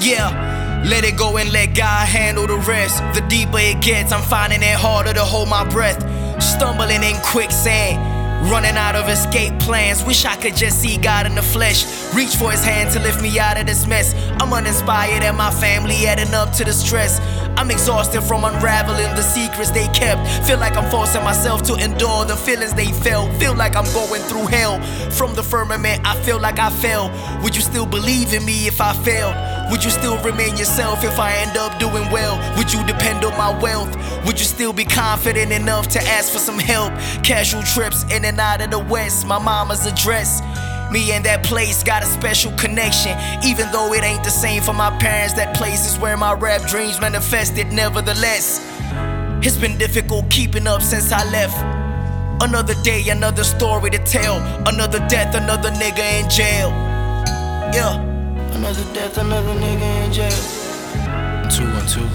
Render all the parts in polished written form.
Yeah, let it go and let God handle the rest. The deeper it gets, I'm finding it harder to hold my breath. Stumbling in quicksand, running out of escape plans. Wish I could just see God in the flesh, reach for his hand to lift me out of this mess. I'm uninspired and my family adding up to the stress. I'm exhausted from unraveling the secrets they kept. Feel like I'm forcing myself to endure the feelings they felt. Feel like I'm going through hell. From the firmament I feel like I fell. Would you still believe in me if I failed? Would you still remain yourself if I end up doing well? Would you depend on my wealth? Would you still be confident enough to ask for some help? Casual trips in and out of the West, my mama's address. Me and that place got a special connection. Even though it ain't the same for my parents, that place is where my rap dreams manifested nevertheless. It's been difficult keeping up since I left. Another day, another story to tell. Another death, another nigga in jail. Yeah. Another death, another nigga in jail. 212.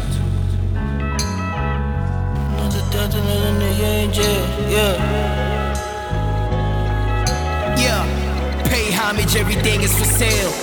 Another death, another nigga in jail. Yeah. Pay homage, everything is for sale.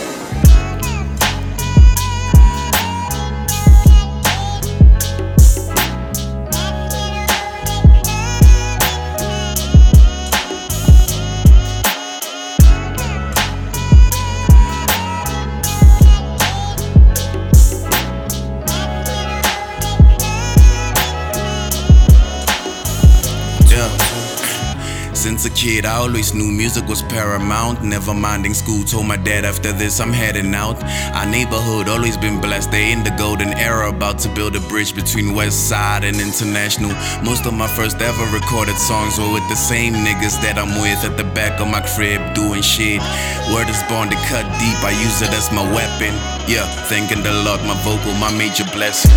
Since a kid, I always knew music was paramount. Never minding school, told my dad after this I'm heading out. Our neighborhood always been blessed, they in the golden era. About to build a bridge between West Side and International. Most of my first ever recorded songs were with the same niggas that I'm with at the back of my crib doing shit. Word is born to cut deep, I use it as my weapon. Yeah, thanking the Lord, my vocal, my major blessing.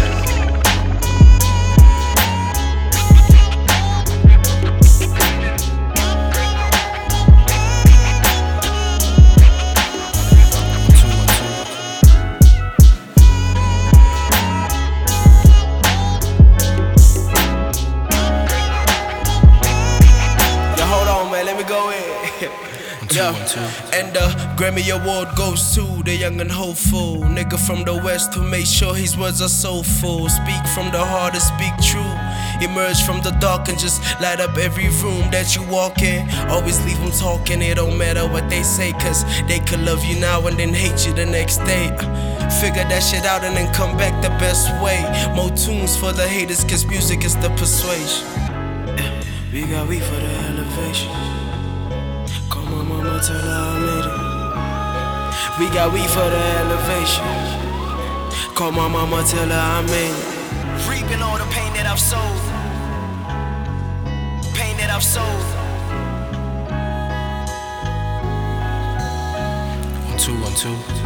Let me go in. Yeah. And the Grammy Award goes to the young and hopeful nigga from the West who made sure his words are soulful. Speak from the heart and speak true. Emerge from the dark and just light up every room that you walk in. Always leave them talking, it don't matter what they say, cause they could love you now and then hate you the next day. Figure that shit out and then come back the best way. More tunes for the haters, cause music is the persuasion. We got weed for the elevation. Call my mama, tell her I made it. We got weed for the elevation. Call my mama, tell her I made it. Reaping all the pain that I've sold. Pain that I've sold. 212.